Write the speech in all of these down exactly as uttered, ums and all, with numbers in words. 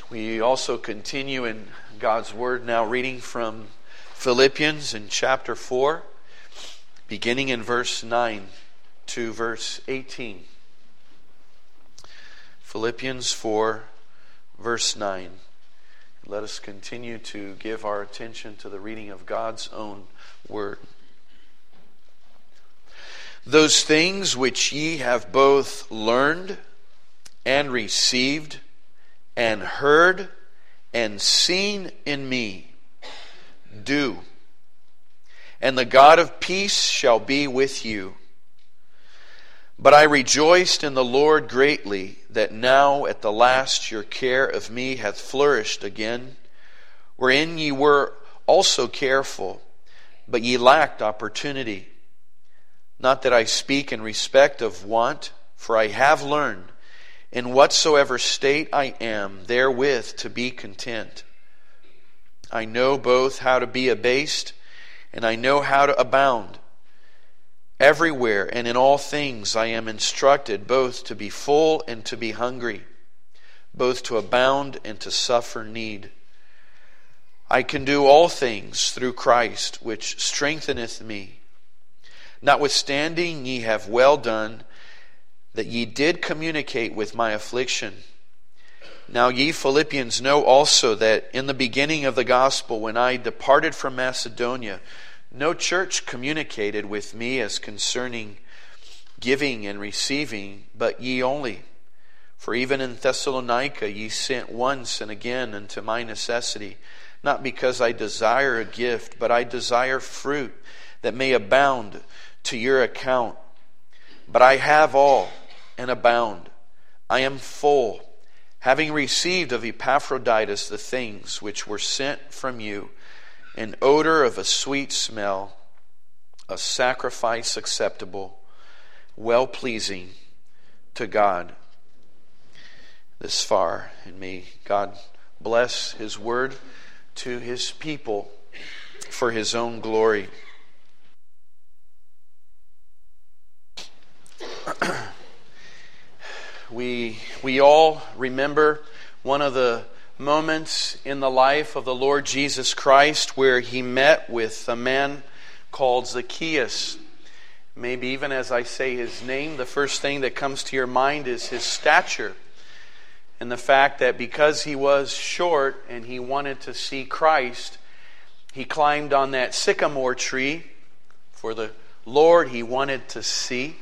We also continue in God's Word now, reading from Philippians in chapter four, beginning in verse nine to verse eighteen. Philippians four, verse nine. Let us continue to give our attention to the reading of God's own Word. Those things which ye have both learned and received and heard and seen in me, do, and the God of peace shall be with you. But I rejoiced in the Lord greatly that now at the last your care of me hath flourished again, wherein ye were also careful, but ye lacked opportunity. Not that I speak in respect of want, for I have learned, in whatsoever state I am, therewith to be content. I know both how to be abased, and I know how to abound. Everywhere and in all things I am instructed both to be full and to be hungry, both to abound and to suffer need. I can do all things through Christ, which strengtheneth me. Notwithstanding, ye have well done, that ye did communicate with my affliction. Now ye Philippians know also that in the beginning of the gospel, when I departed from Macedonia, no church communicated with me as concerning giving and receiving, but ye only. For even in Thessalonica ye sent once and again unto my necessity, not because I desire a gift, but I desire fruit that may abound to your account. But I have all and abound. I am full, having received of Epaphroditus the things which were sent from you, an odor of a sweet smell, a sacrifice acceptable, well-pleasing to God. This far, and may God bless His word to His people for His own glory. We we all remember one of the moments in the life of the Lord Jesus Christ where He met with a man called Zacchaeus. Maybe even as I say his name, the first thing that comes to your mind is his stature. And the fact that because he was short and he wanted to see Christ, he climbed on that sycamore tree for the Lord he wanted to see.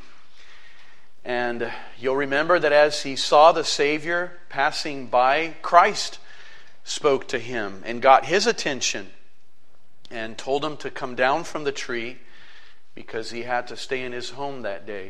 And you'll remember that as he saw the Savior passing by, Christ spoke to him and got his attention and told him to come down from the tree because he had to stay in his home that day.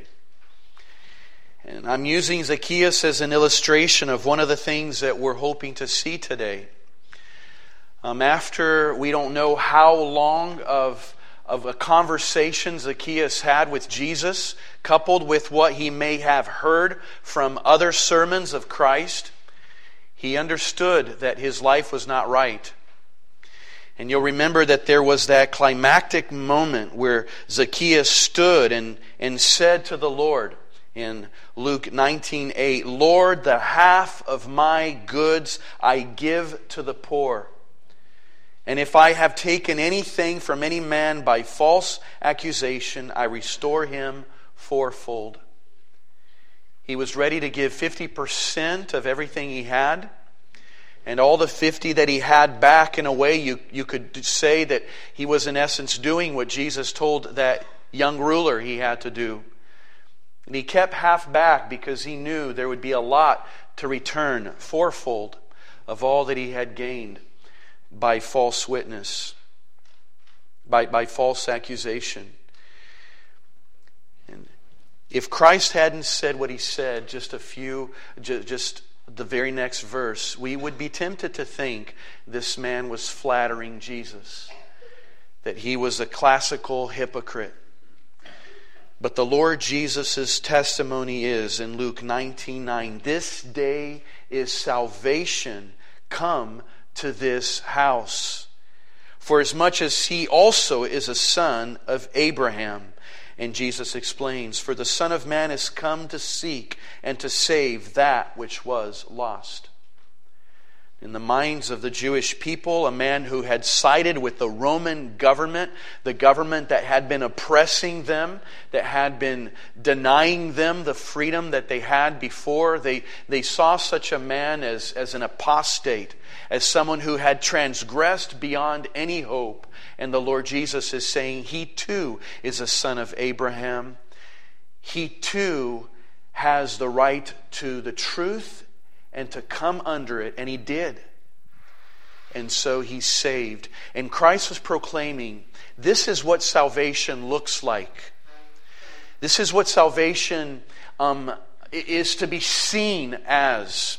And I'm using Zacchaeus as an illustration of one of the things that we're hoping to see today. Um, after we don't know how long of of a conversation Zacchaeus had with Jesus, coupled with what he may have heard from other sermons of Christ, he understood that his life was not right. And you'll remember that there was that climactic moment where Zacchaeus stood and, and said to the Lord in Luke nineteen eight, Lord, the half of my goods I give to the poor. And if I have taken anything from any man by false accusation, I restore him fourfold. He was ready to give fifty percent of everything he had. And all the fifty that he had back, in a way, you, you could say that he was in essence doing what Jesus told that young ruler he had to do. And he kept half back because he knew there would be a lot to return, fourfold of all that he had gained by false witness, by, by false accusation. And if Christ hadn't said what He said, just a few, just, just the very next verse, we would be tempted to think this man was flattering Jesus, that he was a classical hypocrite. But the Lord Jesus' testimony is in Luke nineteen nine, this day is salvation come to this house. For as much as he also is a son of Abraham. And Jesus explains, for the Son of Man is come to seek and to save that which was lost. In the minds of the Jewish people, a man who had sided with the Roman government, the government that had been oppressing them, that had been denying them the freedom that they had before. They, they saw such a man as, as an apostate, as someone who had transgressed beyond any hope. And the Lord Jesus is saying he too is a son of Abraham. He too has the right to the truth and to come under it, and he did. And so he's saved. And Christ was proclaiming, this is what salvation looks like. This is what salvation um, is to be seen as.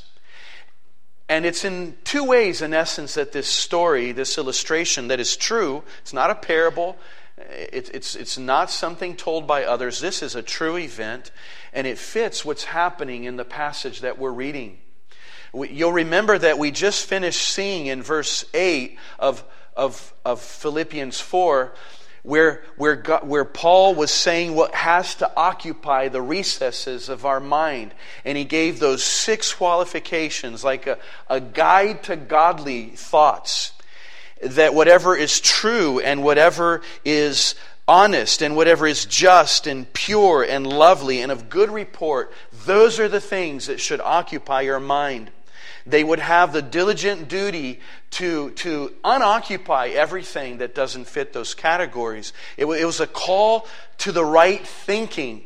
And it's in two ways, in essence, that this story, this illustration that is true. It's not a parable. It, it's, it's not something told by others. This is a true event, and it fits what's happening in the passage that we're reading. You'll remember that we just finished seeing in verse eight of, of, of Philippians four, where, where, God, where Paul was saying what has to occupy the recesses of our mind. And he gave those six qualifications, like a, a guide to godly thoughts. That whatever is true and whatever is honest and whatever is just and pure and lovely and of good report, those are the things that should occupy your mind. They would have the diligent duty to, to unoccupy everything that doesn't fit those categories. It, it was a call to the right thinking.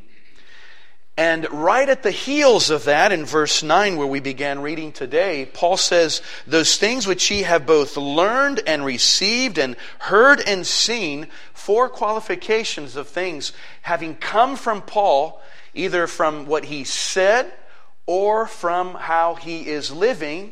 And right at the heels of that, in verse nine, where we began reading today, Paul says, those things which ye have both learned and received and heard and seen, four qualifications of things having come from Paul, either from what he said or from how he is living.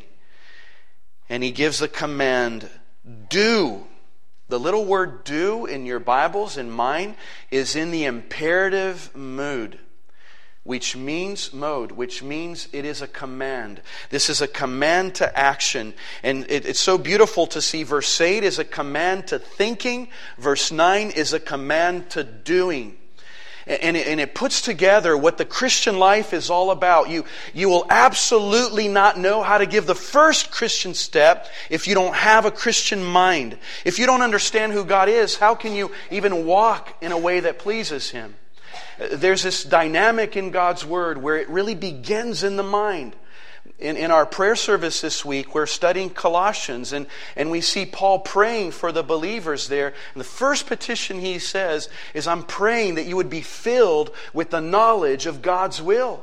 And he gives the command, do. The little word do in your Bibles, in mine, is in the imperative mood. Which means mode, which means it is a command. This is a command to action. And it, it's so beautiful to see verse eight is a command to thinking. Verse nine is a command to doing. And it, and it puts together what the Christian life is all about. You, you will absolutely not know how to give the first Christian step if you don't have a Christian mind. If you don't understand who God is, how can you even walk in a way that pleases Him? There's this dynamic in God's Word where it really begins in the mind. In, in our prayer service this week, we're studying Colossians, and, and we see Paul praying for the believers there. And the first petition he says is, I'm praying that you would be filled with the knowledge of God's will.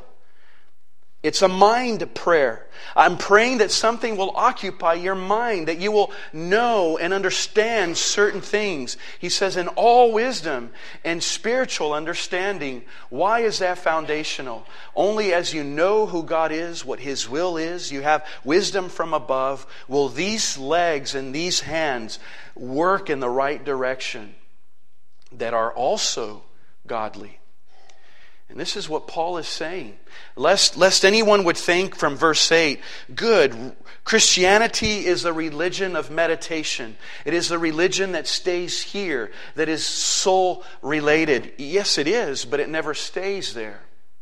It's a mind prayer. I'm praying that something will occupy your mind, that you will know and understand certain things. He says, in all wisdom and spiritual understanding. Why is that foundational? Only as you know who God is, what His will is, you have wisdom from above, will these legs and these hands work in the right direction that are also godly. And this is what Paul is saying. Lest, lest anyone would think from verse eight, good, Christianity is a religion of meditation. It is a religion that stays here, that is soul related. Yes, it is, but it never stays there.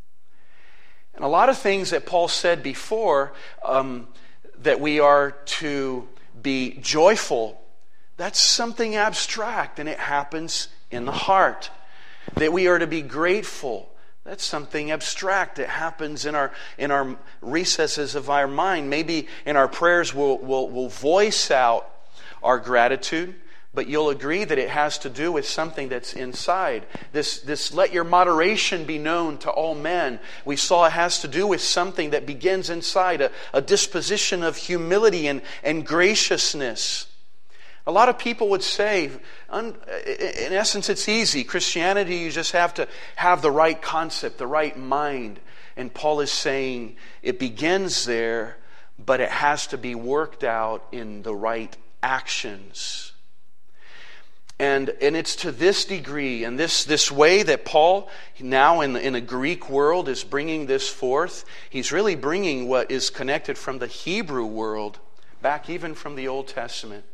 And a lot of things that Paul said before, um, that we are to be joyful, that's something abstract, and it happens in the heart. That we are to be grateful, that's something abstract. It happens in our in our recesses of our mind. Maybe in our prayers we'll, we'll, we'll voice out our gratitude, but you'll agree that it has to do with something that's inside. This, this let your moderation be known to all men. We saw it has to do with something that begins inside, a, a disposition of humility and, and graciousness. A lot of people would say, in essence, it's easy. Christianity, you just have to have the right concept, the right mind. And Paul is saying it begins there, but it has to be worked out in the right actions. And, and it's to this degree and this, this way that Paul, now in the, in the Greek world, is bringing this forth. He's really bringing what is connected from the Hebrew world, back even from the Old Testament.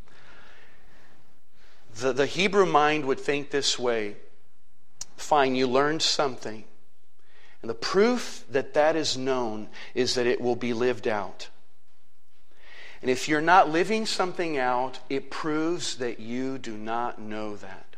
The, the Hebrew mind would think this way. Fine, you learned something. And the proof that that is known is that it will be lived out. And if you're not living something out, it proves that you do not know that.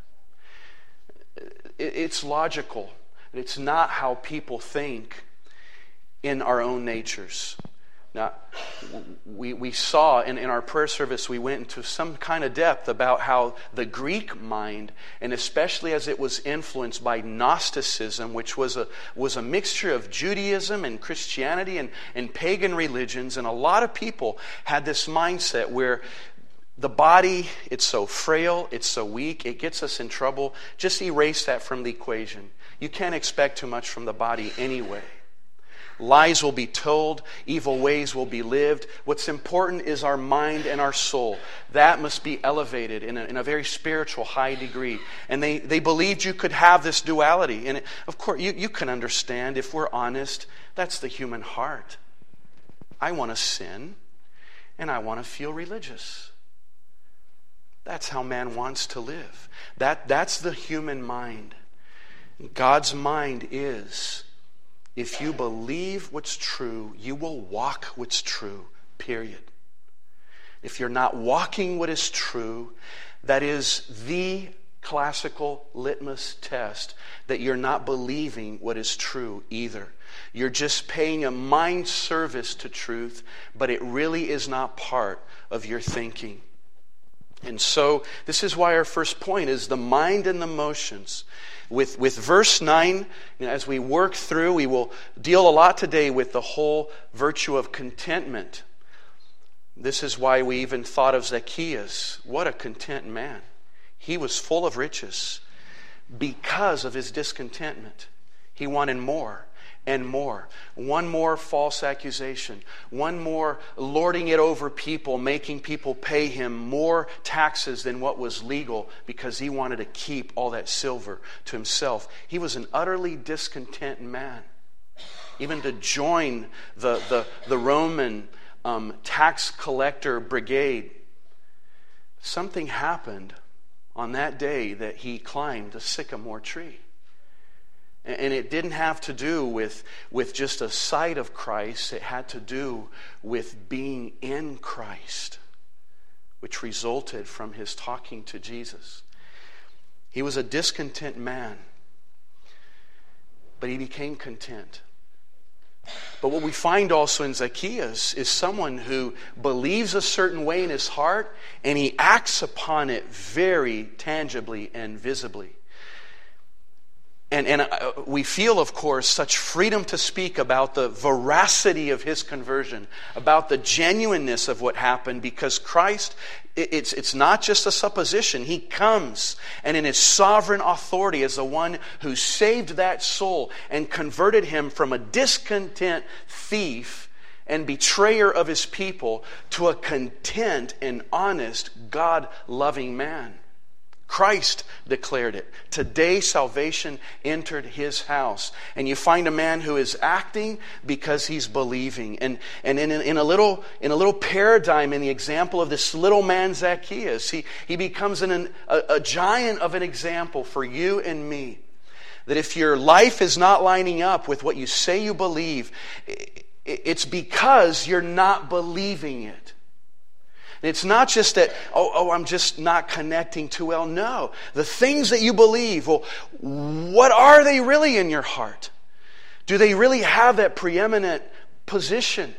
It's logical. It's not how people think in our own natures. Now, we, we saw in, in our prayer service, we went into some kind of depth about how the Greek mind, and especially as it was influenced by Gnosticism, which was a was a mixture of Judaism and Christianity and, and pagan religions, and a lot of people had this mindset where the body, it's so frail, it's so weak, it gets us in trouble. Just erase that from the equation. You can't expect too much from the body anyway. Lies will be told, evil ways will be lived. What's important is our mind and our soul. That must be elevated in a, in a very spiritual high degree. And they, they believed you could have this duality. And it, of course, you, you can understand, if we're honest, that's the human heart. I want to sin, and I want to feel religious. That's how man wants to live. That, that's the human mind. God's mind is, if you believe what's true, you will walk what's true, period. If you're not walking what is true, that is the classical litmus test that you're not believing what is true either. You're just paying a mind service to truth, but it really is not part of your thinking. And so this is why our first point is the mind and the emotions. With, with verse nine, you know, as we work through, we will deal a lot today with the whole virtue of contentment. This is why we even thought of Zacchaeus. What a content man. He was full of riches because of his discontentment. He wanted more and more. One more false accusation. One more lording it over people, making people pay him more taxes than what was legal because he wanted to keep all that silver to himself. He was an utterly discontent man. Even to join the, the, the Roman um, tax collector brigade, something happened on that day that he climbed a sycamore tree. And it didn't have to do with, with just a sight of Christ. It had to do with being in Christ, which resulted from his talking to Jesus. He was a discontent man, but he became content. But what we find also in Zacchaeus is someone who believes a certain way in his heart, and he acts upon it very tangibly and visibly. And, and uh, we feel, of course, such freedom to speak about the veracity of his conversion, about the genuineness of what happened, because Christ, it's, it's not just a supposition. He comes, and in his sovereign authority as the one who saved that soul and converted him from a discontent thief and betrayer of his people to a content and honest, God-loving man. Christ declared it. Today salvation entered his house. And you find a man who is acting because he's believing. And, and in, in, a little, in a little paradigm in the example of this little man Zacchaeus, he, he becomes an, a, a giant of an example for you and me. That if your life is not lining up with what you say you believe, it's because you're not believing it. It's not just that, oh, oh, I'm just not connecting too well. No. The things that you believe, well, what are they really in your heart? Do they really have that preeminent position?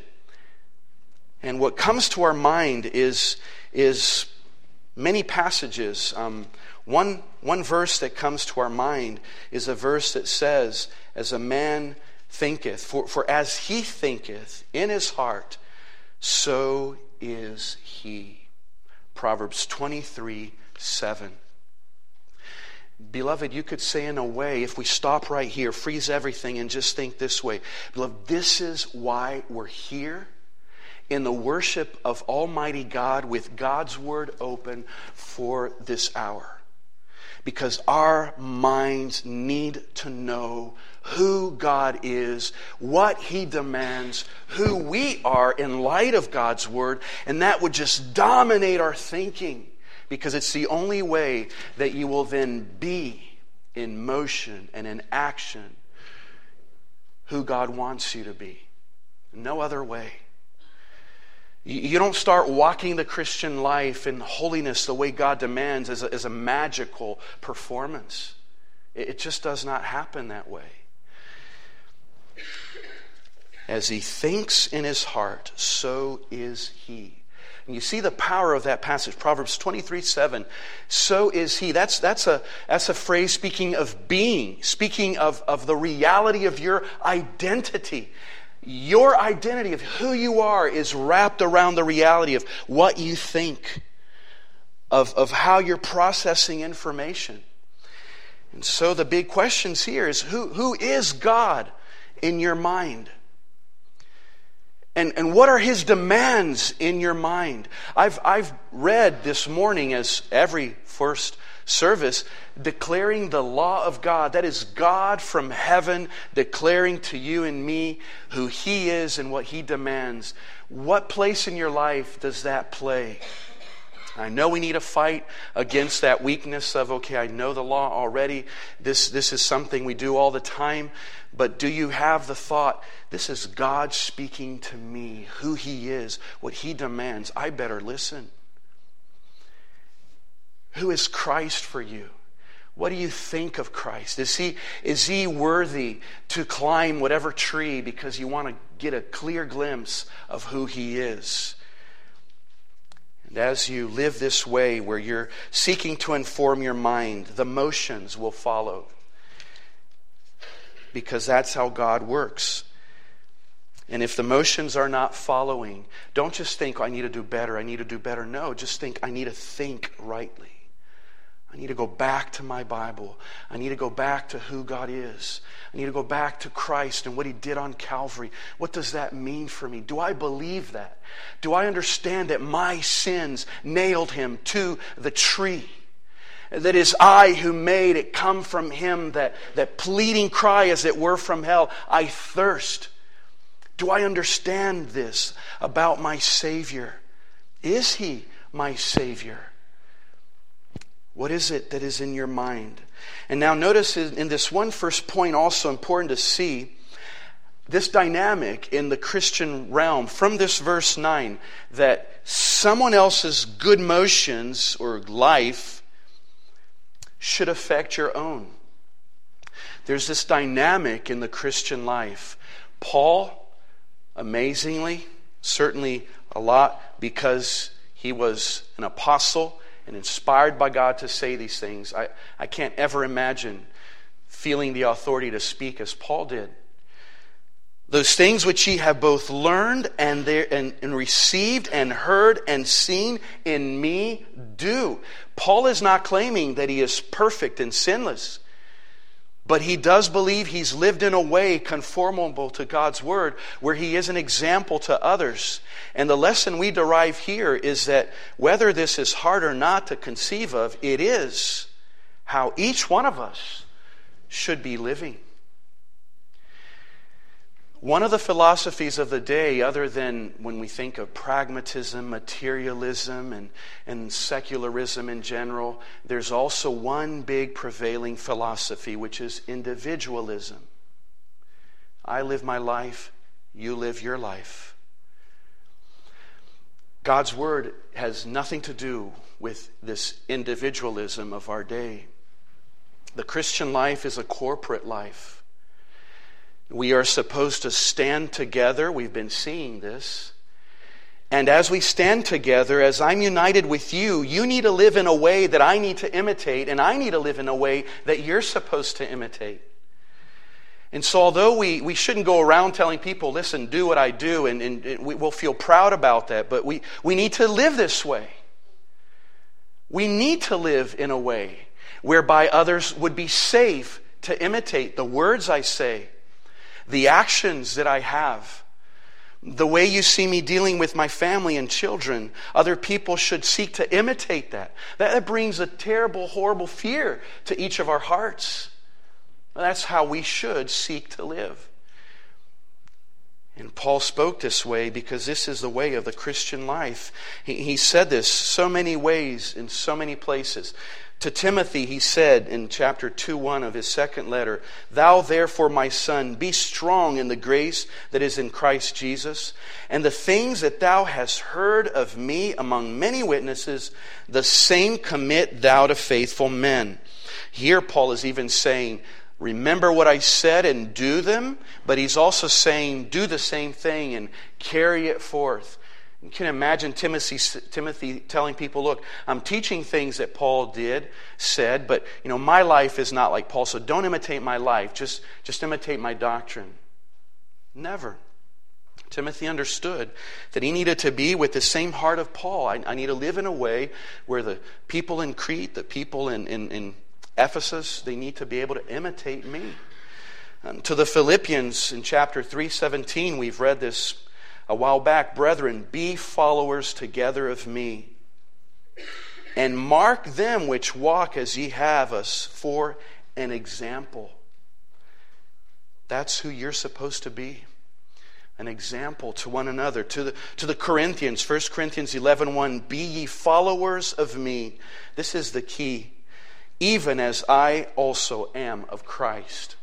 And what comes to our mind is, is many passages. Um, one, one verse that comes to our mind is a verse that says, as a man thinketh, for, for as he thinketh in his heart, so is he. Proverbs twenty-three seven. Beloved, you could say in a way, if we stop right here, freeze everything and just think this way. Beloved, this is why we're here in the worship of Almighty God with God's Word open for this hour. Because our minds need to know who God is, what He demands, who we are in light of God's Word, and that would just dominate our thinking, because it's the only way that you will then be in motion and in action who God wants you to be. No other way. You don't start walking the Christian life in holiness the way God demands as a, as a magical performance. It just does not happen that way. As he thinks in his heart, so is he. And you see the power of that passage, Proverbs twenty-three seven. So is he. That's, that's, a, that's a phrase speaking of being, speaking of, of the reality of your identity. Your identity of who you are is wrapped around the reality of what you think, of, of how you're processing information. And so the big questions here is, who, who is God in your mind? And, and what are His demands in your mind? I've, I've read this morning, as every first service, declaring the law of God. That is God from heaven declaring to you and me who He is and what He demands. What place in your life does that play? I know we need to fight against that weakness of, okay, I know the law already. This, this is something we do all the time. But do you have the thought, this is God speaking to me, who He is, what He demands. I better listen. Who is Christ for you? What do you think of Christ? Is he, is he worthy to climb whatever tree because you want to get a clear glimpse of who He is? And as you live this way where you're seeking to inform your mind, the motions will follow. Because that's how God works. And if the motions are not following, don't just think, oh, I need to do better, I need to do better. No, just think, I need to think rightly. I need to go back to my Bible. I need to go back to who God is. I need to go back to Christ and what He did on Calvary. What does that mean for me? Do I believe that? Do I understand that my sins nailed Him to the tree? That is I who made it come from Him, that, that pleading cry as it were from hell, I thirst. Do I understand this about my Savior? Is He my Savior? What is it that is in your mind? And now notice in this one first point also important to see this dynamic in the Christian realm from this verse nine, that someone else's good motions or life should affect your own. There's this dynamic in the Christian life. Paul, amazingly, certainly a lot because he was an apostle and inspired by God to say these things. I, I can't ever imagine feeling the authority to speak as Paul did. Those things which ye have both learned and, there, and, and received and heard and seen in me, do. Paul is not claiming that he is perfect and sinless, but he does believe he's lived in a way conformable to God's Word, where he is an example to others. And the lesson we derive here is that whether this is hard or not to conceive of, it is how each one of us should be living. One of the philosophies of the day, other than when we think of pragmatism, materialism, and, and secularism in general, there's also one big prevailing philosophy, which is individualism. I live my life, you live your life. God's Word has nothing to do with this individualism of our day. The Christian life is a corporate life. We are supposed to stand together. We've been seeing this. And as we stand together, as I'm united with you, you need to live in a way that I need to imitate, and I need to live in a way that you're supposed to imitate. And so although we, we shouldn't go around telling people, listen, do what I do, and, and, and we, we'll feel proud about that, but we, we need to live this way. We need to live in a way whereby others would be safe to imitate the words I say, the actions that I have, the way you see me dealing with my family and children. Other people should seek to imitate that. That brings a terrible, horrible fear to each of our hearts. That's how we should seek to live. And Paul spoke this way because this is the way of the Christian life. He, he said this so many ways in so many places. To Timothy he said in chapter two one of his second letter, "Thou therefore, my son, be strong in the grace that is in Christ Jesus, and the things that thou hast heard of me among many witnesses, the same commit thou to faithful men." Here Paul is even saying, remember what I said and do them, but he's also saying do the same thing and carry it forth. You can imagine Timothy, Timothy telling people, look, I'm teaching things that Paul did, said, but you know, my life is not like Paul, so don't imitate my life, just, just imitate my doctrine. Never. Timothy understood that he needed to be with the same heart of Paul. I, I need to live in a way where the people in Crete, the people in, in, in Ephesus, they need to be able to imitate me. Um, to the Philippians in chapter three seventeen, we've read this a while back. "Brethren, be followers together of me, and mark them which walk as ye have us for an example." That's who you're supposed to be. An example to one another. To the, to the Corinthians, First Corinthians eleven one, "Be ye followers of me." This is the key. "Even as I also am of Christ."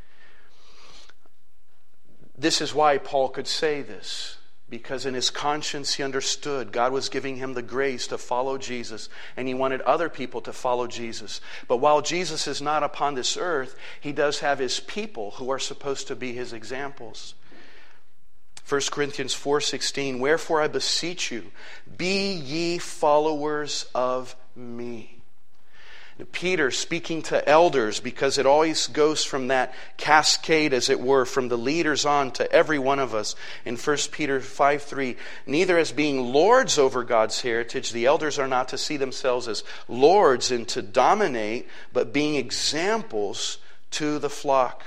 This is why Paul could say this. Because in his conscience he understood God was giving him the grace to follow Jesus, and he wanted other people to follow Jesus. But while Jesus is not upon this earth, he does have his people who are supposed to be his examples. First Corinthians four sixteen, "Wherefore I beseech you, be ye followers of me." Peter speaking to elders, because it always goes from that cascade, as it were, from the leaders on to every one of us. In First Peter five three, "Neither as being lords over God's heritage," the elders are not to see themselves as lords and to dominate, but being examples to the flock.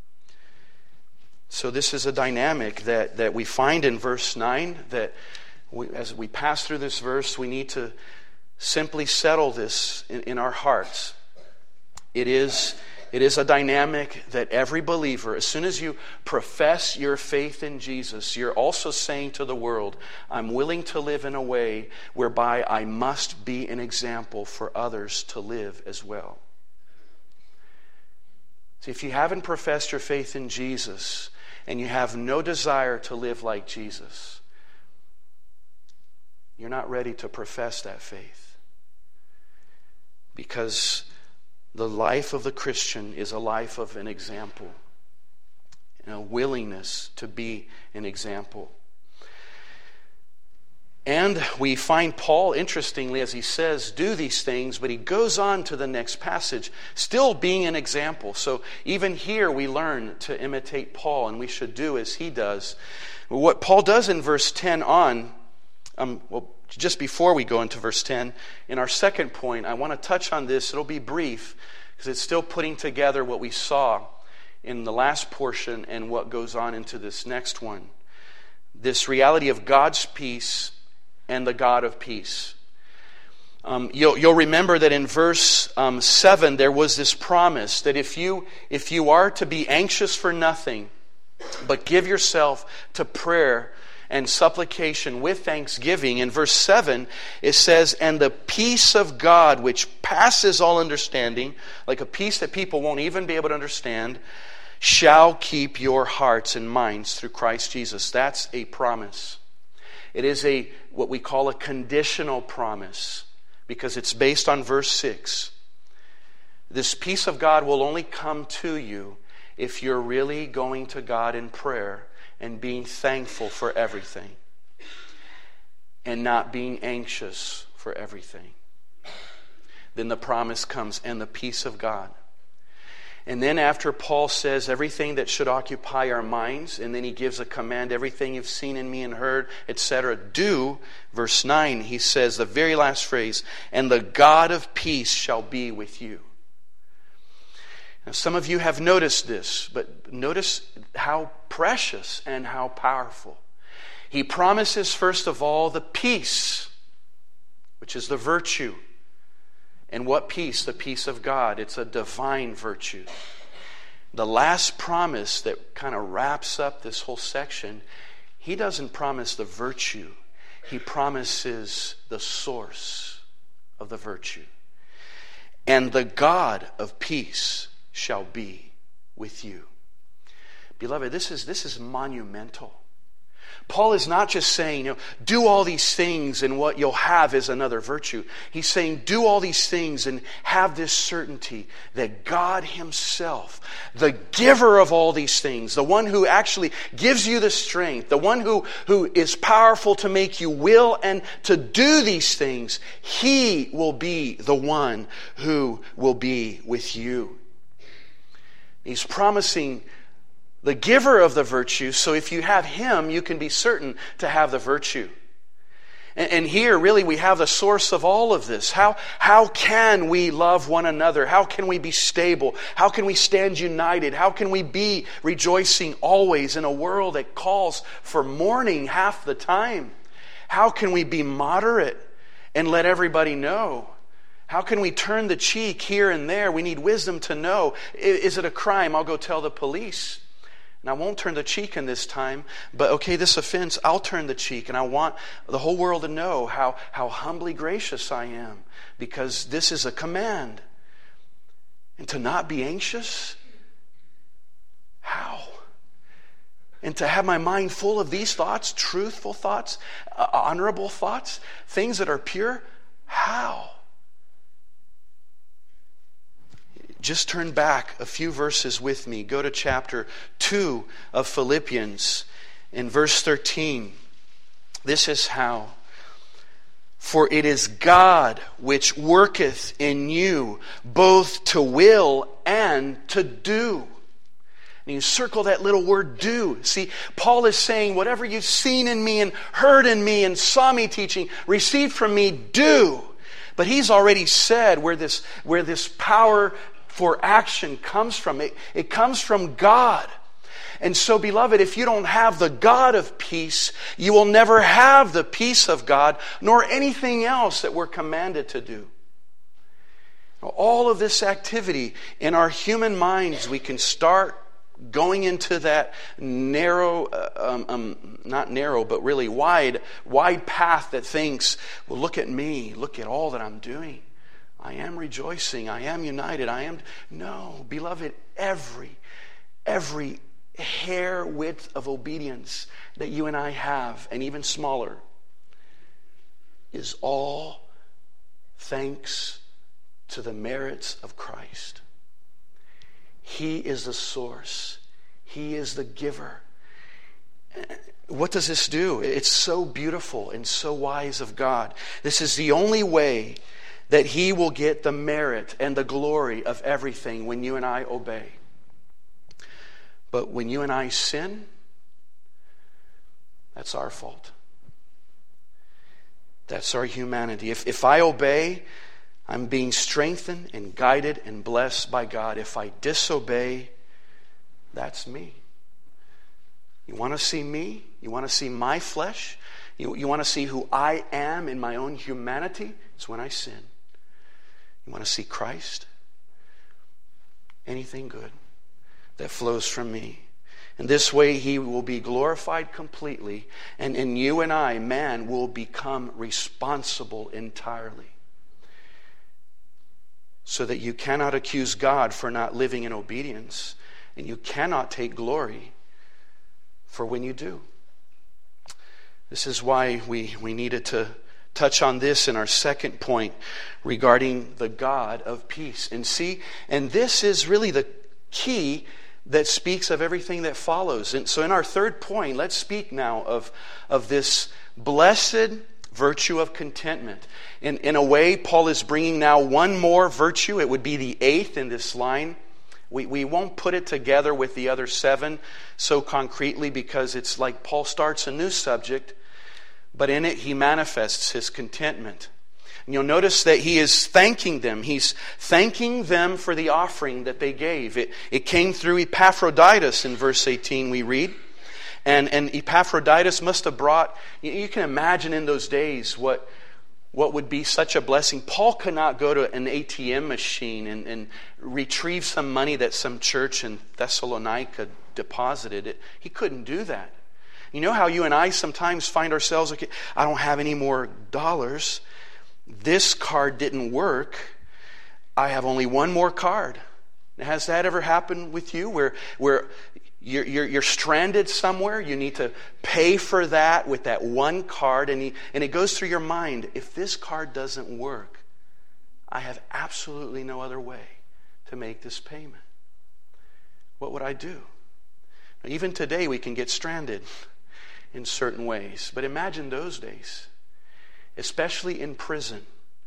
So this is a dynamic that, that we find in verse nine, that we, as we pass through this verse, we need to simply settle this in, in our hearts. It is, it is a dynamic that every believer, as soon as you profess your faith in Jesus, you're also saying to the world, I'm willing to live in a way whereby I must be an example for others to live as well. See, if you haven't professed your faith in Jesus and you have no desire to live like Jesus, you're not ready to profess that faith. Because the life of the Christian is a life of an example, and a willingness to be an example. And we find Paul, interestingly, as he says, do these things, but he goes on to the next passage, still being an example. So even here we learn to imitate Paul, and we should do as he does. What Paul does in verse ten on, um, well, just before we go into verse ten, in our second point, I want to touch on this. It'll be brief, because it's still putting together what we saw in the last portion and what goes on into this next one. This reality of God's peace and the God of peace. Um, you'll, you'll remember that in verse um, seven, there was this promise that if you, if you are to be anxious for nothing, but give yourself to prayer and supplication with thanksgiving. In verse seven, it says, "And the peace of God, which passes all understanding," like a peace that people won't even be able to understand, "shall keep your hearts and minds through Christ Jesus." That's a promise. It is a what we call a conditional promise, because it's based on verse six. This peace of God will only come to you if you're really going to God in prayer and being thankful for everything, and not being anxious for everything. Then the promise comes, and the peace of God. And then after Paul says everything that should occupy our minds, and then he gives a command, everything you've seen in me and heard, et cetera, do. Verse nine, he says the very last phrase, "And the God of peace shall be with you." Now, some of you have noticed this, but notice how precious and how powerful. He promises, first of all, the peace, which is the virtue. And what peace? The peace of God. It's a divine virtue. the last promise that kind of wraps up this whole section, he doesn't promise the virtue. He promises the source of the virtue. And the God of peace shall be with you. Beloved, this is, this is monumental. Paul is not just saying, you know, do all these things and what you'll have is another virtue. He's saying, do all these things and have this certainty that God himself, the giver of all these things, the one who actually gives you the strength, the one who, who is powerful to make you will and to do these things, he will be the one who will be with you. He's promising the giver of the virtue, so if you have him, you can be certain to have the virtue. And, and here, really, we have the source of all of this. How, how can we love one another? How can we be stable? How can we stand united? How can we be rejoicing always in a world that calls for mourning half the time? How can we be moderate and let everybody know? How can we turn the cheek here and there? We need wisdom to know. Is it a crime? I'll go tell the police. And I won't turn the cheek in this time, but okay, this offense, I'll turn the cheek. And I want the whole world to know how, how humbly gracious I am, because this is a command. And to not be anxious? How? And to have my mind full of these thoughts, truthful thoughts, uh, honorable thoughts, things that are pure? How? Just turn back a few verses with me. Go to chapter two of Philippians in verse thirteen. This is how. For it is God which worketh in you both to will and to do. And you circle that little word do. See, Paul is saying, whatever you've seen in me and heard in me and saw me teaching, received from me, do. But he's already said where this, where this power for action comes from. It, it comes from God. And so, beloved, if you don't have the God of peace, you will never have the peace of God, nor anything else that we're commanded to do. All of this activity in our human minds, we can start going into that narrow, uh, um, um, not narrow, but really wide, wide path that thinks, well, look at me, look at all that I'm doing. I am rejoicing. I am united. I am... No, beloved, every, every hair width of obedience that you and I have, and even smaller, is all thanks to the merits of Christ. He is the source. He is the giver. What does this do? It's so beautiful and so wise of God. This is the only way that he will get the merit and the glory of everything when you and I obey. But when you and I sin, that's our fault. That's our humanity. If, if I obey, I'm being strengthened and guided and blessed by God. If I disobey, that's me. You want to see me? You want to see my flesh? You, you want to see who I am in my own humanity? It's when I sin. You want to see Christ? Anything good that flows from me. And this way he will be glorified completely. And, and you and I, man, will become responsible entirely. So that you cannot accuse God for not living in obedience. And you cannot take glory for when you do. This is why we, we needed to touch on this in our second point regarding the God of peace. And see, and this is really the key that speaks of everything that follows. And so in our third point, let's speak now of, of this blessed virtue of contentment. In, in a way, Paul is bringing now one more virtue. It would be the eighth in this line. We, we won't put it together with the other seven so concretely because it's like Paul starts a new subject, but in it he manifests his contentment. And you'll notice that he is thanking them. He's thanking them for the offering that they gave. It, it came through Epaphroditus in verse eighteen we read. And, and Epaphroditus must have brought, you can imagine in those days what, what would be such a blessing. Paul could not go to an A T M machine and, and retrieve some money that some church in Thessalonica deposited. It, he couldn't do that. You know how you and I sometimes find ourselves, okay, I don't have any more dollars. This card didn't work. I have only one more card. Has that ever happened with you where where you're, you're, you're stranded somewhere? You need to pay for that with that one card, and, he, and it goes through your mind, if this card doesn't work, I have absolutely no other way to make this payment. What would I do? Even today we can get stranded in certain ways. But imagine those days, especially in prison.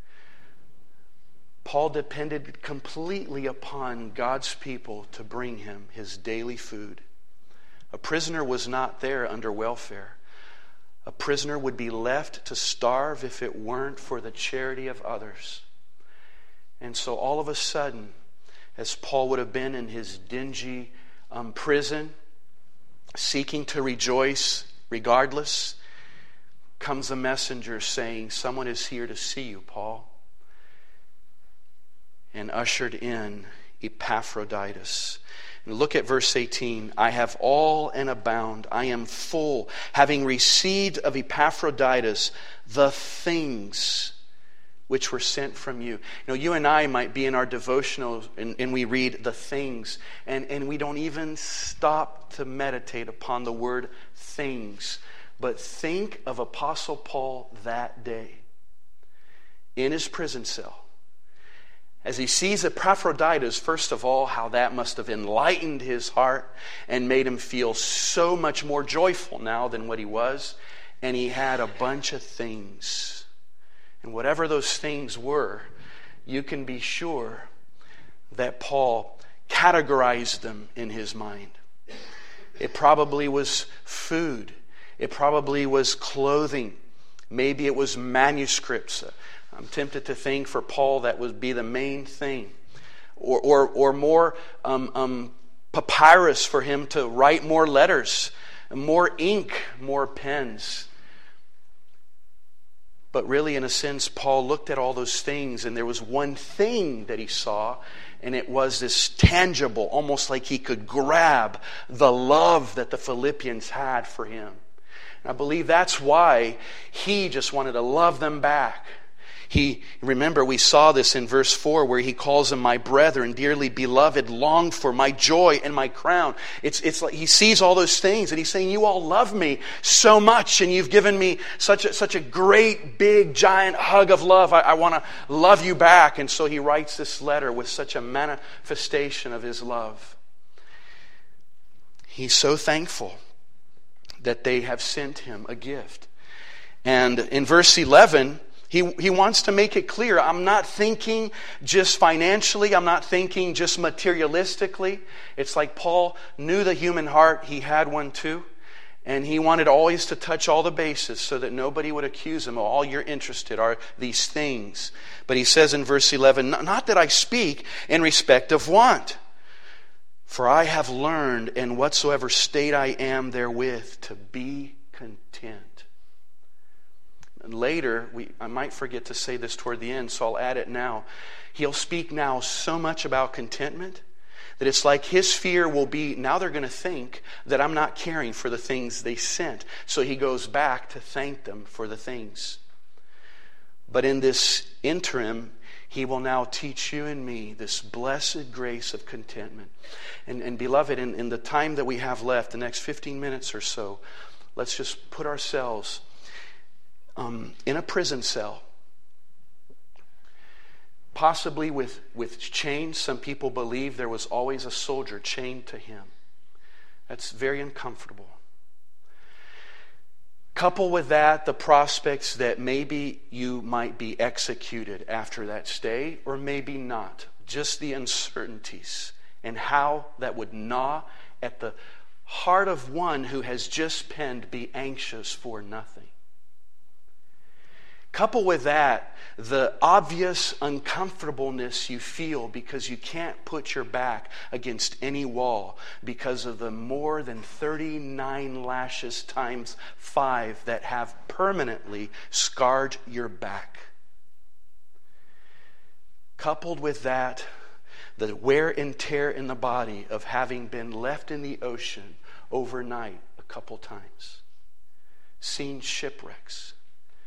Paul depended completely upon God's people to bring him his daily food. A prisoner was not there under welfare. A prisoner would be left to starve if it weren't for the charity of others. And so all of a sudden, as Paul would have been in his dingy um, prison, seeking to rejoice regardless, comes a messenger saying, someone is here to see you, Paul. And ushered in Epaphroditus. And look at verse eighteen. I have all and abound. I am full, having received of Epaphroditus the things which were sent from you. You know, you and I might be in our devotionals and, and we read the things, and, and we don't even stop to meditate upon the word things. But think of Apostle Paul that day in his prison cell. As he sees Epaphroditus, first of all, how that must have enlightened his heart and made him feel so much more joyful now than what he was. And he had a bunch of things. And whatever those things were, you can be sure that Paul categorized them in his mind. It probably was food. It probably was clothing. Maybe it was manuscripts. I'm tempted to think for Paul that would be the main thing. Or or, or more um, um, papyrus for him to write more letters, more ink, more pens. But really, in a sense, Paul looked at all those things, and there was one thing that he saw, and it was this tangible, almost like he could grab the love that the Philippians had for him. And I believe that's why he just wanted to love them back. He, remember, we saw this in verse four where he calls them my brethren, dearly beloved, longed for, my joy and my crown. It's, it's like he sees all those things and he's saying, you all love me so much and you've given me such a, such a great, big, giant hug of love. I, I want to love you back. And so he writes this letter with such a manifestation of his love. He's so thankful that they have sent him a gift. And in verse eleven, He, he wants to make it clear, I'm not thinking just financially, I'm not thinking just materialistically. It's like Paul knew the human heart, he had one too. And he wanted always to touch all the bases so that nobody would accuse him, oh, all you're interested are these things. But he says in verse eleven, not that I speak in respect of want, for I have learned in whatsoever state I am therewith to be content. And later, we, I might forget to say this toward the end, so I'll add it now. He'll speak now so much about contentment that it's like his fear will be, now they're going to think that I'm not caring for the things they sent. So he goes back to thank them for the things. But in this interim, he will now teach you and me this blessed grace of contentment. And, and beloved, in, in the time that we have left, the next fifteen minutes or so, let's just put ourselves Um, in a prison cell, possibly with, with chains. Some people believe there was always a soldier chained to him. That's very uncomfortable. Couple with that the prospects that maybe you might be executed after that stay, or maybe not. Just the uncertainties and how that would gnaw at the heart of one who has just penned, be anxious for nothing. Couple with that the obvious uncomfortableness you feel because you can't put your back against any wall because of the more than thirty-nine lashes times five that have permanently scarred your back. coupled with that, the wear and tear in the body of having been left in the ocean overnight a couple times, seen shipwrecks,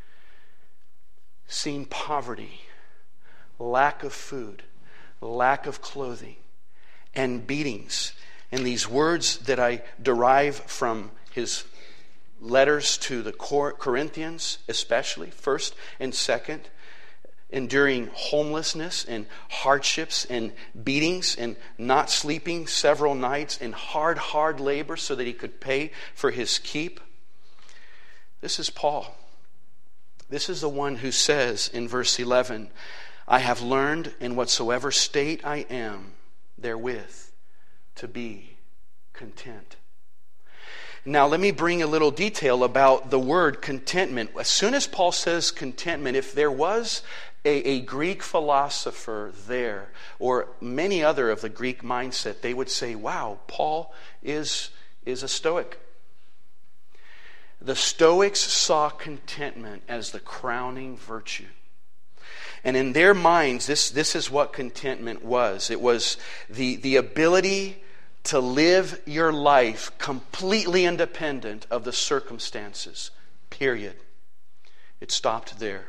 seen poverty, lack of food, lack of clothing, and beatings. And these words that I derive from his letters to the Corinthians, especially, first and second, enduring homelessness and hardships and beatings and not sleeping several nights and hard, hard labor so that he could pay for his keep. This is Paul. This is the one who says in verse eleven, I have learned in whatsoever state I am therewith to be content. Now, let me bring a little detail about the word contentment. As soon as Paul says contentment, if there was a, a Greek philosopher there, or many other of the Greek mindset, they would say, wow, Paul is, is a Stoic. The Stoics saw contentment as the crowning virtue. And in their minds, this, this is what contentment was. It was the, the ability to live your life completely independent of the circumstances. Period. It stopped there.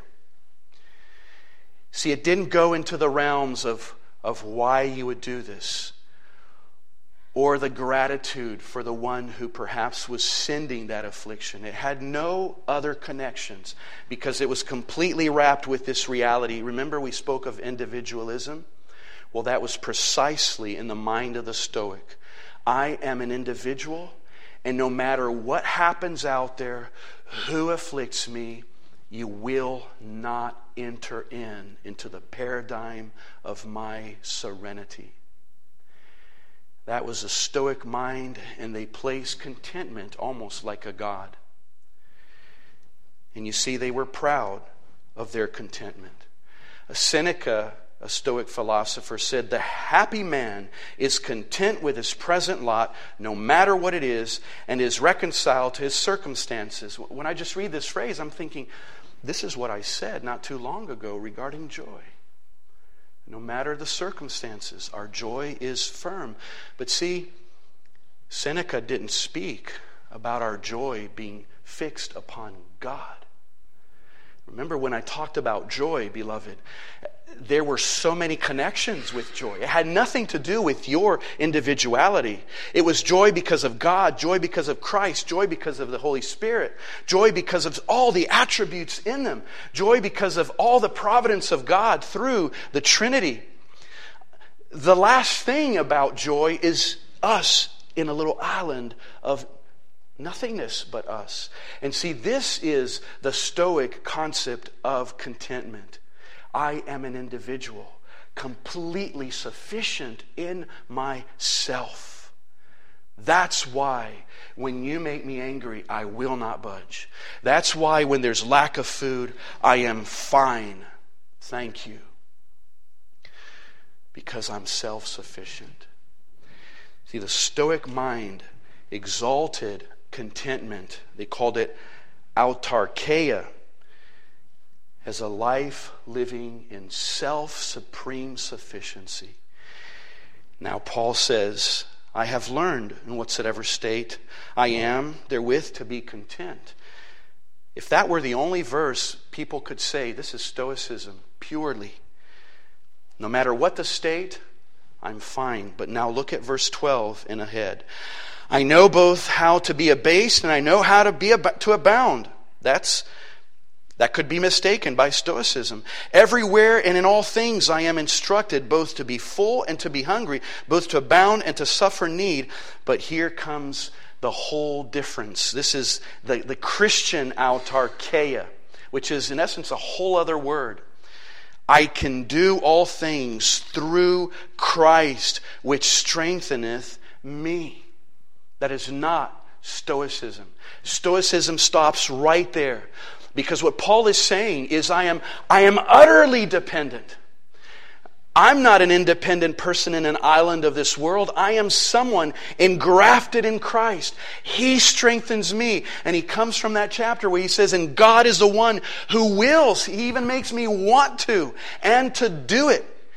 See, it didn't go into the realms of, of why you would do this, or the gratitude for the one who perhaps was sending that affliction. It had no other connections because it was completely wrapped with this reality. Remember, we spoke of individualism? Well, that was precisely in the mind of the Stoic. I am an individual, and no matter what happens out there, who afflicts me, you will not enter in into the paradigm of my serenity. That was a Stoic mind, and they placed contentment almost like a god. And you see, they were proud of their contentment. A Seneca, a Stoic philosopher, said, the happy man is content with his present lot, no matter what it is, and is reconciled to his circumstances. When I just read this phrase, I'm thinking, this is what I said not too long ago regarding joy. No matter the circumstances, our joy is firm. But see, Seneca didn't speak about our joy being fixed upon God. Remember when I talked about joy, beloved, there were so many connections with joy. It had nothing to do with your individuality. It was joy because of God, joy because of Christ, joy because of the Holy Spirit, joy because of all the attributes in them, joy because of all the providence of God through the Trinity. The last thing about joy is us in a little island of nothingness but us. And see, this is the Stoic concept of contentment. I am an individual, completely sufficient in myself. That's why when you make me angry, I will not budge. That's why when there's lack of food, I am fine. Thank you. Because I'm self-sufficient. See, the Stoic mind exalted contentment. They called it autarkeia, as a life living in self-supreme sufficiency. Now Paul says, I have learned in whatsoever state I am therewith to be content. If that were the only verse, people could say, this is Stoicism purely. No matter what the state, I'm fine. But now look at verse twelve and ahead. I know both how to be abased and I know how to be ab- to abound. That's That could be mistaken by Stoicism. Everywhere and in all things I am instructed both to be full and to be hungry, both to abound and to suffer need. But here comes the whole difference. This is the, the Christian autarkeia, which is in essence a whole other word. I can do all things through Christ, which strengtheneth me. That is not Stoicism. Stoicism stops right there. Because what Paul is saying is I am, I am utterly dependent. I'm not an independent person in an island of this world. I am someone engrafted in Christ. He strengthens me. And he comes from that chapter where he says, and God is the one who wills. He even makes me want to and to do it.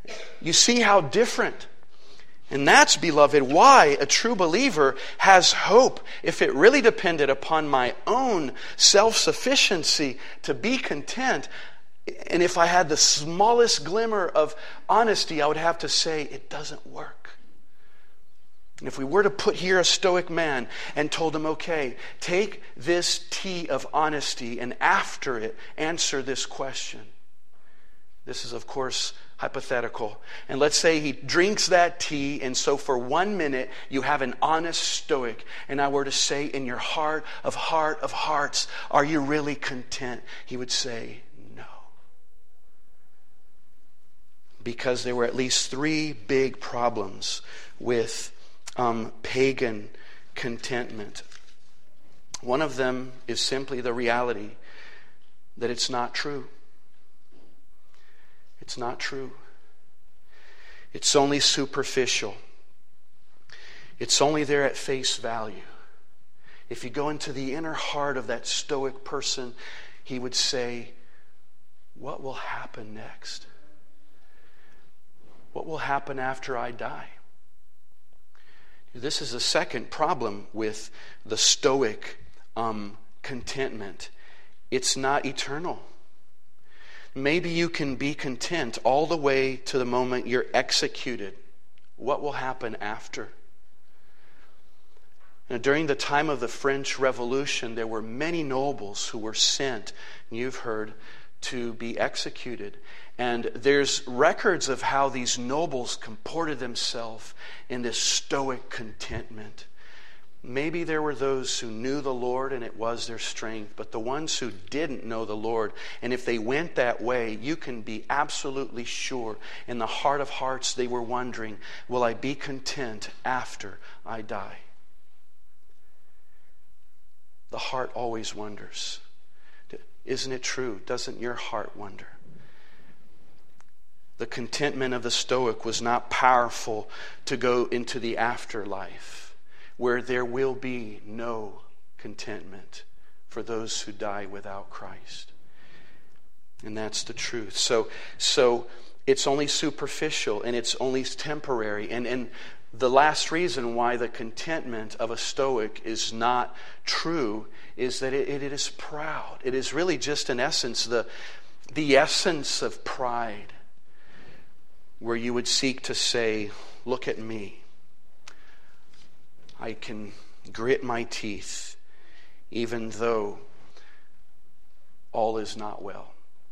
You see how different. And that's, beloved, why a true believer has hope. If it really depended upon my own self-sufficiency to be content, and if I had the smallest glimmer of honesty, I would have to say it doesn't work. And if we were to put here a Stoic man and told him, okay, take this tea of honesty and after it answer this question. This is, of course, hypothetical. And let's say he drinks that tea, and so for one minute you have an honest Stoic, and I were to say, in your heart of heart of hearts, are you really content? He would say, no. Because there were at least three big problems with um, pagan contentment. One of them is simply the reality that it's not true. It's not true. It's only superficial. It's only there at face value. If you go into the inner heart of that Stoic person, he would say, what will happen next? What will happen after I die? This is a second problem with the Stoic um, contentment. It's not eternal. Maybe you can be content all the way to the moment you're executed. What will happen after? Now, during the time of the French Revolution, there were many nobles who were sent, you've heard, to be executed. And there's records of how these nobles comported themselves in this Stoic contentment. Maybe there were those who knew the Lord and it was their strength, but the ones who didn't know the Lord, and if they went that way, you can be absolutely sure in the heart of hearts they were wondering, will I be content after I die? The heart always wonders. Isn't it true? Doesn't your heart wonder? The contentment of the Stoic was not powerful to go into the afterlife, where there will be no contentment for those who die without Christ. And that's the truth. So, so it's only superficial and it's only temporary. And, and the last reason why the contentment of a Stoic is not true is that it, it is proud. It is really just, in essence, the, the essence of pride, where you would seek to say, look at me. I can grit my teeth even though all is not well.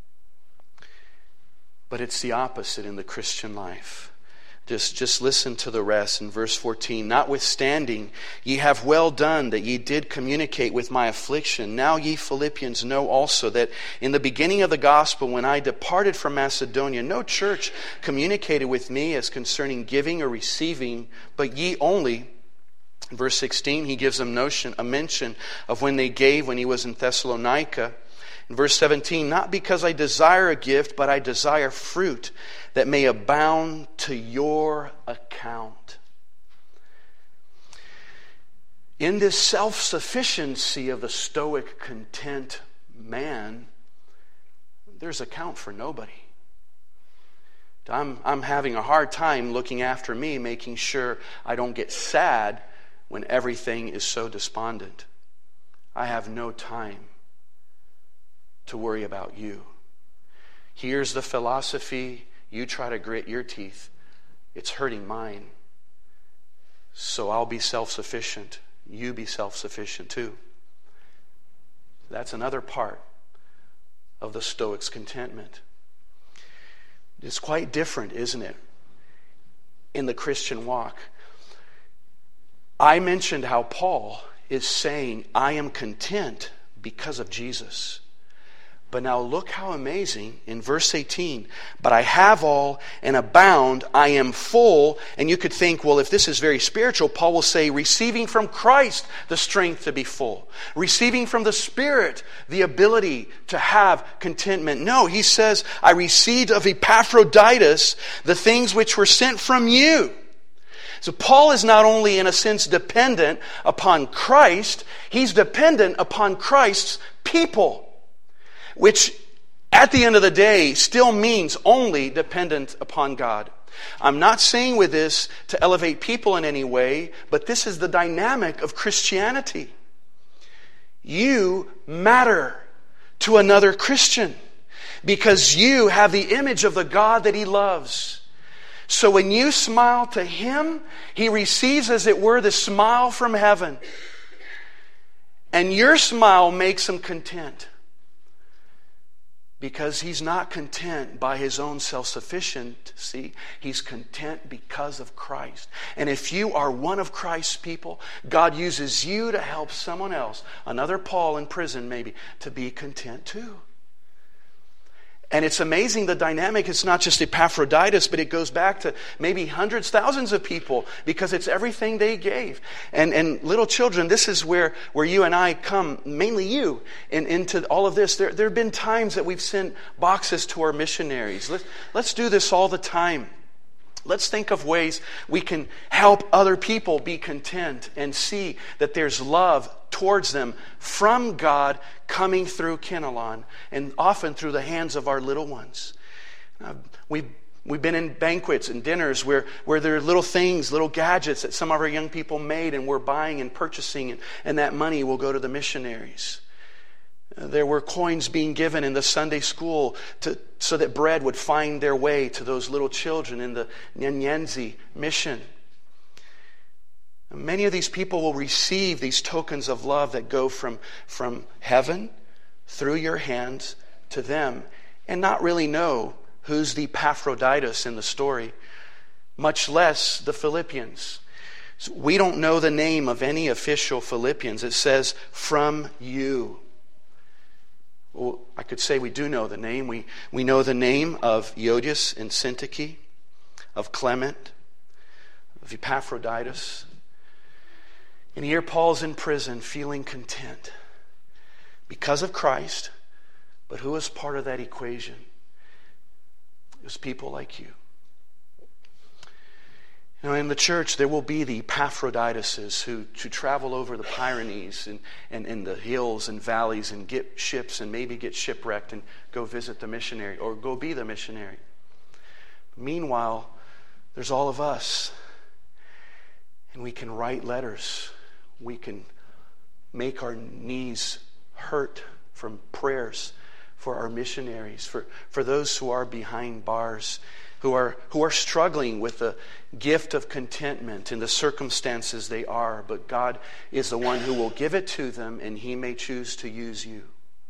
But it's the opposite in the Christian life. Just, just listen to the rest in verse fourteen. Notwithstanding, ye have well done that ye did communicate with my affliction. Now ye Philippians know also that in the beginning of the gospel, when I departed from Macedonia, no church communicated with me as concerning giving or receiving, but ye only. In verse sixteen, he gives them notion, a mention of when they gave when he was in Thessalonica. In verse seventeen, not because I desire a gift, but I desire fruit that may abound to your account. In this self-sufficiency of the Stoic content man, there's account for nobody. I'm, I'm having a hard time looking after me, making sure I don't get sad when everything is so despondent. I have no time to worry about you. Here's the philosophy. You try to grit your teeth. It's hurting mine. So I'll be self-sufficient. You be self-sufficient too. That's another part of the Stoic's contentment. It's quite different, isn't it, in the Christian walk? I mentioned how Paul is saying, I am content because of Jesus. But now look how amazing in verse eighteen. But I have all and abound, I am full. And you could think, well, if this is very spiritual, Paul will say, receiving from Christ the strength to be full. Receiving from the Spirit the ability to have contentment. No, he says, I received of Epaphroditus the things which were sent from you. So Paul is not only in a sense dependent upon Christ, he's dependent upon Christ's people. Which at the end of the day, still means only dependent upon God. I'm not saying with this to elevate people in any way, but this is the dynamic of Christianity. You matter to another Christian because you have the image of the God that He loves. So when you smile to Him, He receives, as it were, the smile from heaven. And your smile makes Him content. Because He's not content by His own self-sufficiency. He's content because of Christ. And if you are one of Christ's people, God uses you to help someone else, another Paul in prison maybe, to be content too. And it's amazing the dynamic. It's not just Epaphroditus, but it goes back to maybe hundreds, thousands of people, because it's everything they gave. And and little children, this is where, where you and I come, mainly you, in, into all of this. There, there have been times that we've sent boxes to our missionaries. Let's, let's do this all the time. Let's think of ways we can help other people be content and see that there's love towards them from God coming through Kinnelon and often through the hands of our little ones. Uh, we've, we've been in banquets and dinners where, where there are little things, little gadgets that some of our young people made and we're buying and purchasing, and, and that money will go to the missionaries. There were coins being given in the Sunday school to, so that bread would find their way to those little children in the Nyanyenzi mission. Many of these people will receive these tokens of love that go from, from heaven through your hands to them and not really know who's the Epaphroditus in the story, much less the Philippians. So we don't know the name of any official Philippians. It says, from you. Well, I could say we do know the name. We, we know the name of Euodias and Syntyche, of Clement, of Epaphroditus. And here Paul's in prison feeling content because of Christ. But who is part of that equation? It was people like you. You know, in the church, there will be the Epaphrodituses who, who travel over the Pyrenees and, and, and the hills and valleys and get ships and maybe get shipwrecked and go visit the missionary or go be the missionary. Meanwhile, there's all of us. And we can write letters. We can make our knees hurt from prayers for our missionaries, for, for those who are behind bars, who are who are struggling with the gift of contentment in the circumstances they are, but God is the one who will give it to them, and He may choose to use you.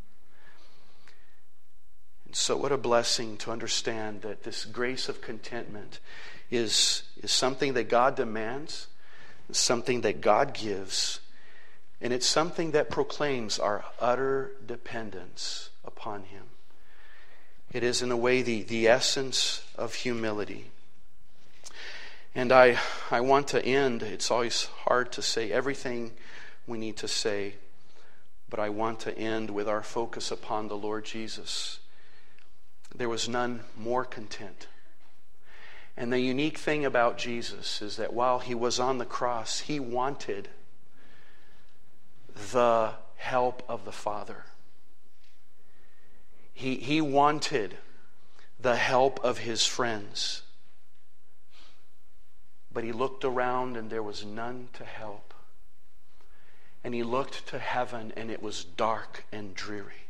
And so what a blessing to understand that this grace of contentment is, is something that God demands, something that God gives, and it's something that proclaims our utter dependence upon Him. It is, in a way, the, the essence of humility. And I, I want to end. It's always hard to say everything we need to say, but I want to end with our focus upon the Lord Jesus. There was none more content. And the unique thing about Jesus is that while He was on the cross, He wanted the help of the Father. He, he wanted the help of His friends. But He looked around and there was none to help. And He looked to heaven and it was dark and dreary.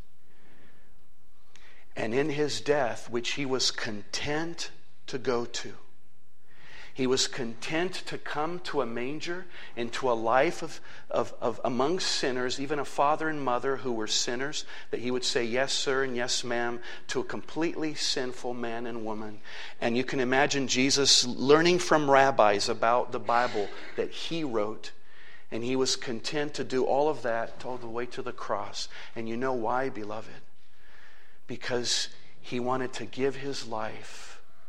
And in His death, which He was content to go to, He was content to come to a manger and to a life of, of, of among sinners, even a father and mother who were sinners, that He would say yes sir and yes ma'am to a completely sinful man and woman. And you can imagine Jesus learning from rabbis about the Bible that He wrote, and He was content to do all of that all the way to the cross. And you know why, beloved? Because He wanted to give His life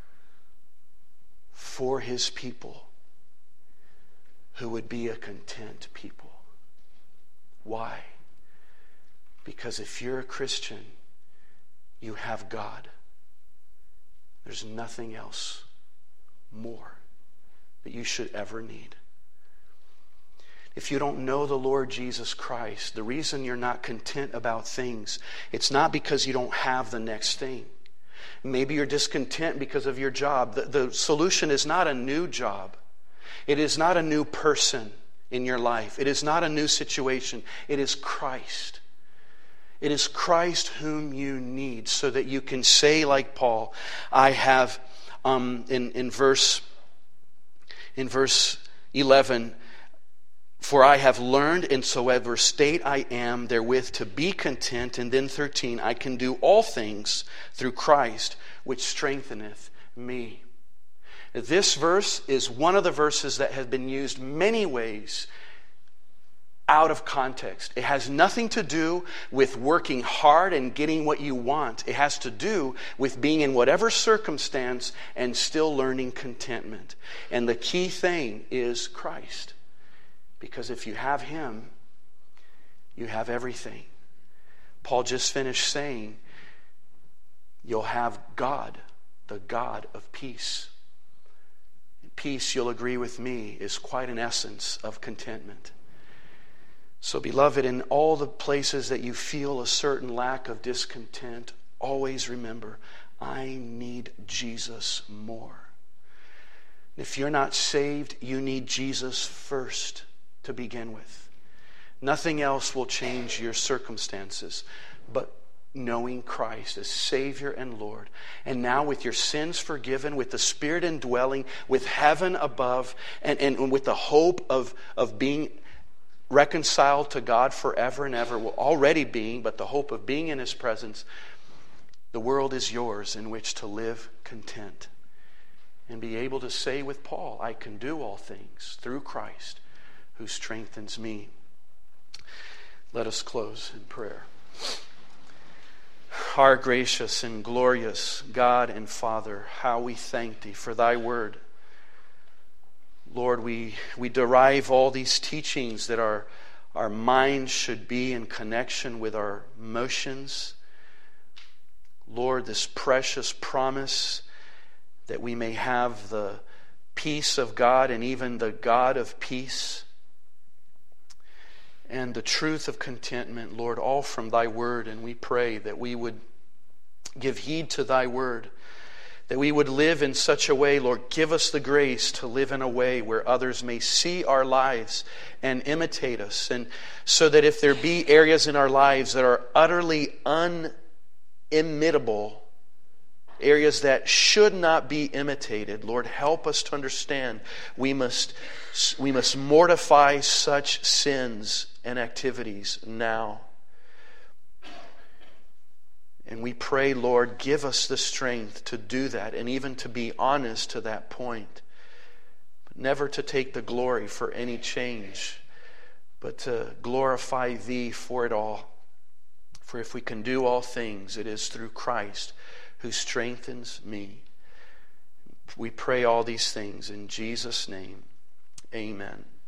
for His people who would be a content people. Why? Because if you're a Christian, you have God. There's nothing else more that you should ever need. If you don't know the Lord Jesus Christ, the reason you're not content about things, it's not because you don't have the next thing. Maybe you're discontent because of your job. The, the solution is not a new job. It is not a new person in your life. It is not a new situation. It is Christ. It is Christ whom you need, so that you can say like Paul, I have, um, in, in verse in verse eleven, for I have learned in soever state I am therewith to be content. And then thirteen, I can do all things through Christ, which strengtheneth me. This verse is one of the verses that has been used many ways out of context. It has nothing to do with working hard and getting what you want. It has to do with being in whatever circumstance and still learning contentment. And the key thing is Christ. Because if you have Him, you have everything. Paul just finished saying, you'll have God, the God of peace. Peace, you'll agree with me, is quite an essence of contentment. So, beloved, in all the places that you feel a certain lack of discontent, always remember, I need Jesus more. If you're not saved, you need Jesus first to begin with. Nothing else will change your circumstances but knowing Christ as Savior and Lord. And now with your sins forgiven, with the Spirit indwelling, with heaven above, and, and with the hope of, of being reconciled to God forever and ever, well, already being, but the hope of being in His presence, the world is yours in which to live content. And be able to say with Paul, I can do all things through Christ who strengthens me. Let us close in prayer. Our gracious and glorious God and Father, how we thank Thee for Thy word. Lord, we, we derive all these teachings that our, our minds should be in connection with our emotions. Lord, this precious promise that we may have the peace of God and even the God of peace. And the truth of contentment, Lord, all from Thy word. And we pray that we would give heed to Thy word, that we would live in such a way, Lord, give us the grace to live in a way where others may see our lives and imitate us. And so that if there be areas in our lives that are utterly unimitable, areas that should not be imitated, Lord, help us to understand we must, we must mortify such sins and activities now. And we pray, Lord, give us the strength to do that and even to be honest to that point. But never to take the glory for any change, but to glorify Thee for it all. For if we can do all things, it is through Christ who strengthens me. We pray all these things in Jesus' name. Amen.